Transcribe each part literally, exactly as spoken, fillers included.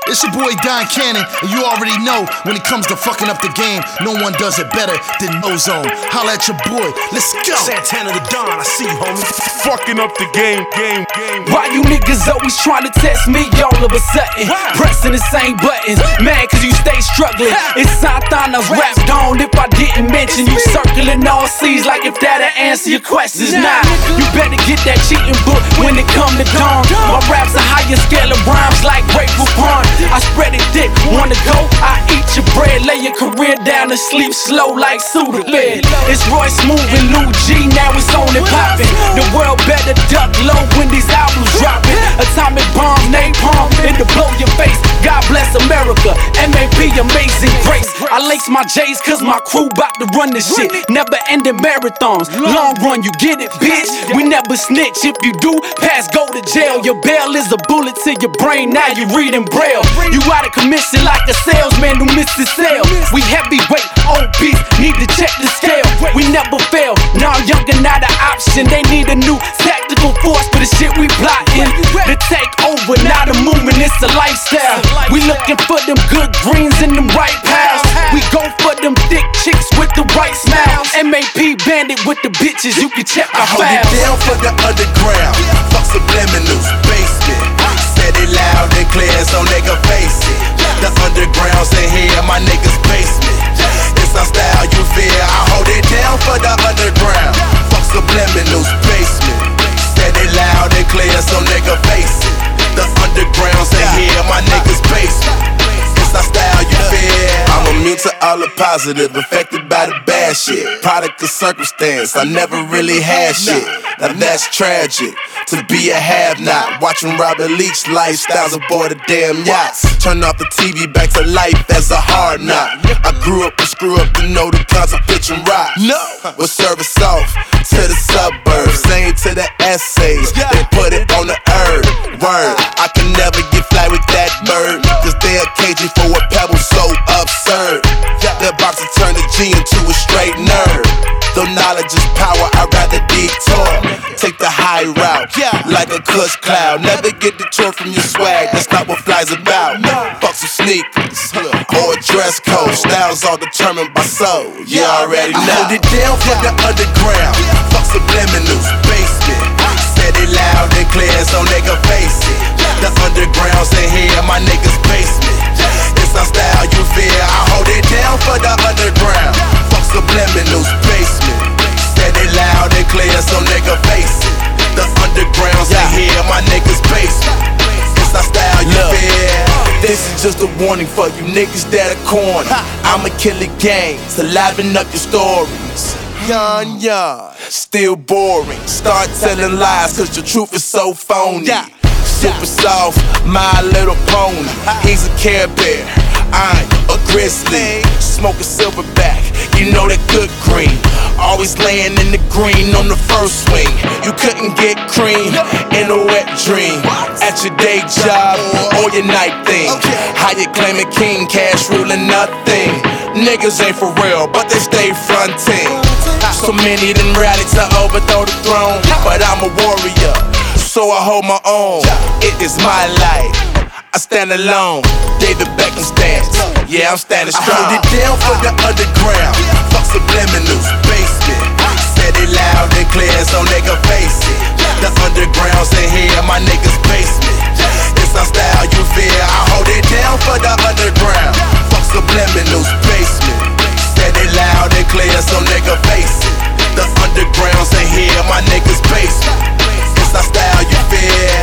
It's your boy Don Cannon, and you already know when it comes to fucking up the game, no one does it better than Ozone. Holla at your boy, let's go. Santana the Don, I see you, homie. Fucking up the game, game, game. Why you niggas always trying to test me all of a sudden? Pressing the same buttons, mad cause you stay struggling. It's Santana's rapped on. If I didn't mention you circling all C's, like if that'll answer your questions. Nah, you better get that cheating book when it come to dawn. My rap's a higher scale of rhymes like Grateful Pond. I spread it thick, wanna go? I eat your bread, lay your career down and sleep slow like Sudafed. It's Roy Smooth and Lou G, now it's on and poppin'. The world better duck low when these albums droppin'. Atomic bomb, napalm, it'll blow your face. God bless America, M A P, amazing grace. I lace my J's cause my crew bout to run this shit. Never ending marathons, long run, you get it, bitch. We never snitch, if you do, pass, go to jail. Your bail is a bullet to your brain, now you reading braille. You out of commission like a salesman who missed his sale. We heavyweight, obese, need to check the scale. We never fail, now younger not an option. They need a new tactical force for the shit we plotting. To take over, not a movement, it's a lifestyle. We looking for them good greens in them right piles. We go for them thick chicks with the right smile. M A P bandit with the bitches, you can check our I hold it files. down for the underground, fuck subliminals, basement. Said it loud and clear so nigga face it. The underground's in here, my niggas basement. It's our style, you fear. I hold it down for the underground, fuck subliminals, basement. Said it loud and clear so nigga face it. The underground's in here, my niggas basement. It's our style, you fear. I'm immune to all the positive, affected by the bad shit. Product of circumstance, I never really had shit. Now that's tragic, to be a have-not. Watching Robert Leach lifestyles aboard a damn yacht. Turn off the T V, back to life as a hard knock. I grew up and screw up to know the cons of pitch and rock. No, we'll service off to the suburbs, same to the essays. They put it on the earth. Word, I can never get fly with that bird, cause they a cagey for a pebble so absurd. That boxer turned a G into a straight nerd. Though knowledge is power, I'd rather detour. Take the high route, like a cuss cloud. Never get detoured from your swag, that's not what flies about. Fuck some sneakers, or a dress code. Styles all determined by soul, you already know. I hold it down for the underground, fuck subliminals, basement. Said it loud and clear so nigga face it. The underground's in here, my niggas basement. It's our style, you fear. I hold it down for the underground, fuck subliminals, basement. Said it loud and clear so nigga face it. The underground's in here, my niggas basement. It's our style, you fear. This is just a warning for you niggas that are corny. I'ma kill the game to liven up your stories. Yon yon, still boring. Start telling lies cause your truth is so phony. Super soft, my little pony. He's a Care Bear, I'm a grizzly. Smoke a silverback, you know that good green. Always laying in the green on the first swing. You couldn't get cream in a wet dream. At your day job or your night thing. How you claiming king, cash ruling nothing. Niggas ain't for real, but they stay fronting. So many done rallied to overthrow the throne, but I'm a warrior, so I hold my own. It is my life, I stand alone. David Beckham stands, yeah, I'm standing strong. I hold it down for the underground, fuck subliminals, basement. Said it loud and clear so nigga face it. The underground's in here, my niggas basement. It's our style, you fear. I hold it down for the underground, fuck subliminals, basement. Said it loud and clear so nigga face it. The underground's in here, my niggas basement. It's our style, you fear.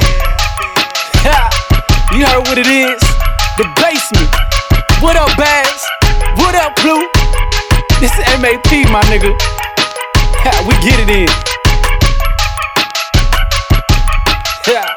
Ha! You heard what it is? The basement. What up, Bass? What up, Blue? This is M A P, my nigga. Ha, we get it in. Yeah.